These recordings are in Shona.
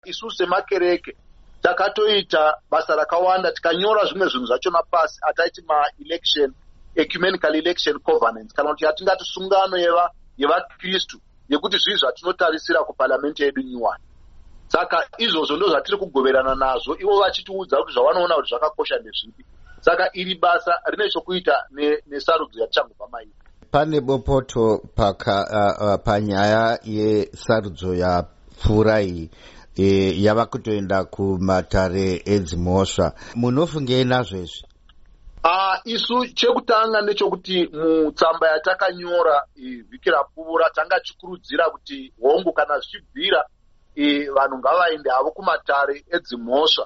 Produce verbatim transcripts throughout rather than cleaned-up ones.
isu semakereke takatoita basa rakawanda, tikanyora zvimwe zvinhu zvachona pasi ataiti ma-election ecumenical election covenants, kana kuti yatingati sungano yeva yevakristu yekuti zvii zvatinotarisira kuparliamenti yedu nyuwani. Saka izvozvo ndo zvatiri kugoverana nazvo, ivo vachitiudza kuti zvavanoona kuti zvakakosha ndezvipi. Saka iri basa rine chokuita nesarudzo yatichangobva mairi. Pane bopoto paka uh, uh, panyaya yesarudzo yapfuura iyi e, yava kutoenda kumatare edzimhosva. Munofungei nazvo izvi? Uh, isu chekutanga ndechokuti mutsamba yatakanyora vhiki rapfuura tanga tichikurudzira kuti hongu kana zvichibvira vanhu ngavaende havo kumatare edzimhosva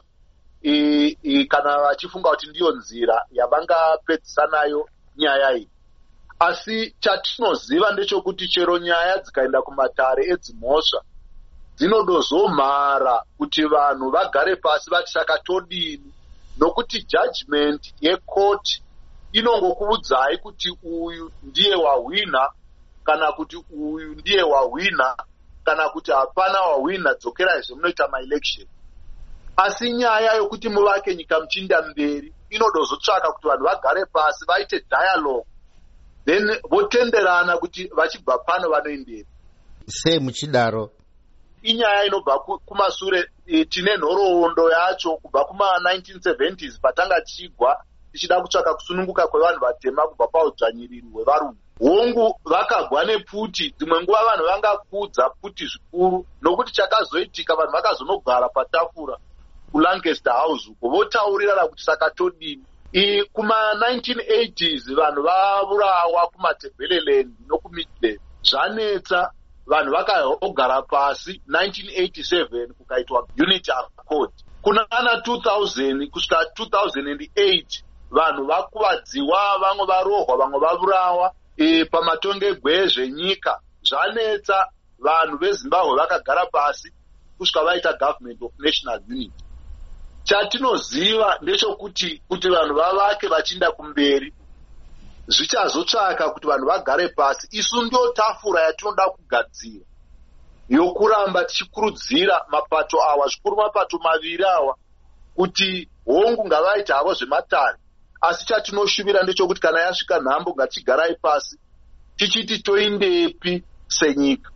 kana vachifunga kuti ndiyo nzira yavangapedzisa nayo nyaya iyi. Asi chatinoziva ndechekuti chero nyaya dzikaenda kumatare edzimhosva dzinodozomhara kuti vanhu vagare pasi vati sakatodini, nokuti judgment yekoti inongokuudzai kuti uyu ndiye wahwina kana kuti uyu ndiye wahwina kana kuti hapana wahwina, dzokerai zvemunoita maelection. Asi nyaya yokuti muvake nyika muchiinda mberi inodozotsvaka kuti vanhu vagare pasi vaite dialogue, then votenderana kuti vachibva pano vanoendera sei. Muchidaro inyaya inobva kumasure. Tine nhoroondo yacho kubva kuma nineteen seventies patanga tichigwa tichida kutsvaka kusununguka kwevanhu vatema kubva paudzvanyiriri hwevarungu. Hongu vakagwa nepfuti, dzimwe nguva vanhu vangakudza pfuti zvikuru, nokuti chakazoitika vanhu vakazonogara patafura kuLancaster House uko votaurirana kuti sakatodini. Kuma nineteen eighties vanhu vavurawa kumaTebeleland nokuMidland, zvanetsa, vanhu vakagara pasi. Nineteen eighty-seven kukaitwa unity accord. Kunana two thousand kusvika two thousand eight vanhu vakuvadziwa, vamwe varohwa, vamwe vavurawa e, pamatongegwe zvenyika. Zvanetsa, vanhu veZimbabwe vakagara pasi kusvika vaita government of national unity. Chatinoziva ndechokuti kuti vanhu vavake vachiinda kumberi zvichazotsvaka kuti vanhu vagare pasi. Isu ndio tafura yatinoda kugadzira yokuramba tichikurudzira mapato awa, zvikuru mapato maviri awa, kuti hongu ngavaite havo zvematare. Asi chatinoshuvira ndechokuti kana yasvika nhambo ngatigarai pasi tichiti toindepi senyika.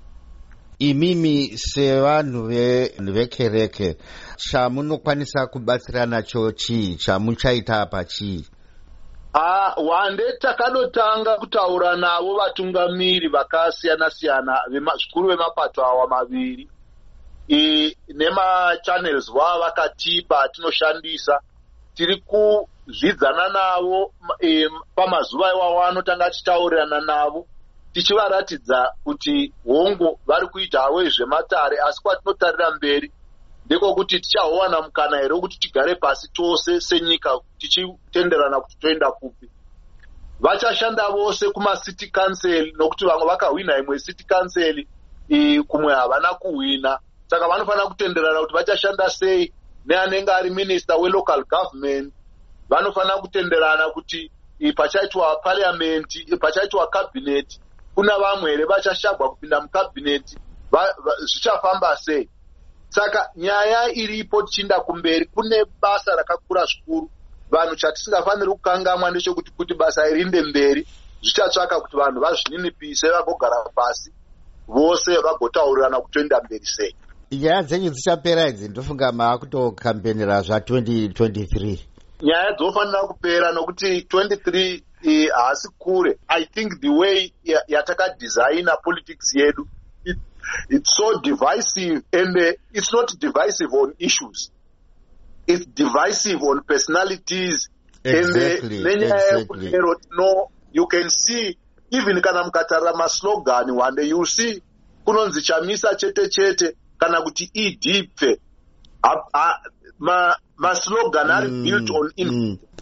Imimi sevanhu vekereke chamunokwanisa kubatsira nacho chii? Chamuchaita apa chii? Ah, wande takadotanga kutaura navo vatungamiri vakasiyana siyana zvikuru vemapato awa maviri e, nema channels wava vakatipa tinoshandisa. Tiri kuzvidzana navo e, pamazuva iwawo anotanga tichitaurirana navo tichivaratidza kuti hongu vari kuita havo zvematare, asi kwatinotarira mberi ndekokuti tichawana mukana here kuti tigare pasi tose senyika tichitenderana kuti toenda kupi. Vachashanda vose kuma city council, nokuti vamwe vakahwina imwe city council e, kumwe havana kuhwina. Saka vanofanira kutenderana kuti vachashanda sei. Neanenge ari minister welocal government vanofanira kutenderana kuti e, pachaitwa parliament, pachaitwa cabinet, kuna vamwe here vachashagwa kupinda mukabineti, zvichafamba sei. Saka nyaya iripo tichinda kumberi, kune basa rakakura zvikuru. Vanhu chatisingafaniri kukangamwa ndechekuti kuti basa irinde mberi zvichatsvaka kuti vanhu vazvininipise vagogara pasi vose vagotaurirana kutoenda mberi sei. Nyaya dzenyu dzichapera idzi ndofunga maakutokampenera zva twenty twenty-three. Nyaya dzofanira kupera nokuti twenty-three haasi kure. I think the way yatakadizaina politics yedu it, it's so divisive, and uh, it's not divisive on issues, it's divisive on personalities. Exactly, and uh, exactly. No, you can see even kana mukatarira maslogan one day you see kunonzi chamisa chete chete kana kuti idipfe ma maslogan are mm, built on in mm.